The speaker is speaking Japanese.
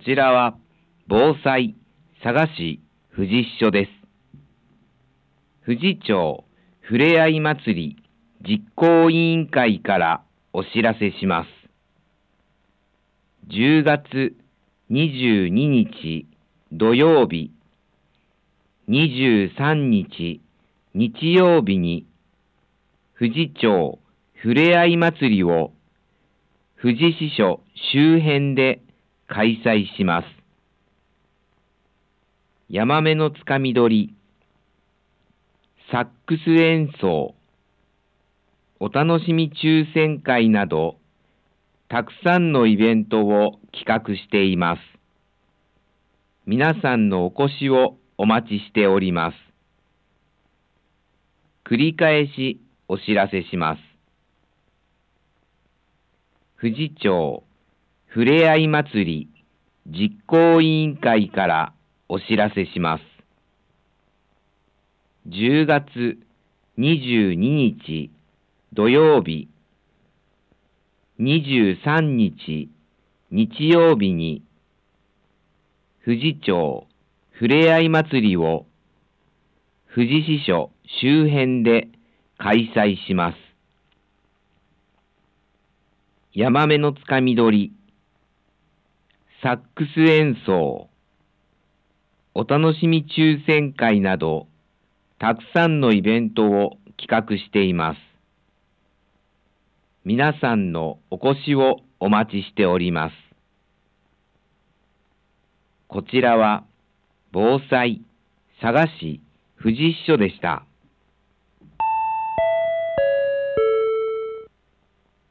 ちらは防災佐賀市富士支所です。富士町ふれあい祭り実行委員会からお知らせします。10月22日土曜日、23日日曜日に富士町ふれあい祭りを富士支所周辺で開催します。ヤマメのつかみ取り、サックス演奏、お楽しみ抽選会など、たくさんのイベントを企画しています。皆さんのお越しをお待ちしております。繰り返しお知らせします。富士町ふれあい祭り実行委員会からお知らせします。10月22日土曜日、23日日曜日に富士町ふれあい祭りを富士支所周辺で開催します。ヤマメのつかみ取り、サックス演奏、お楽しみ抽選会など、たくさんのイベントを企画しています。皆さんのお越しをお待ちしております。こちらは防災佐賀市富士支所でした。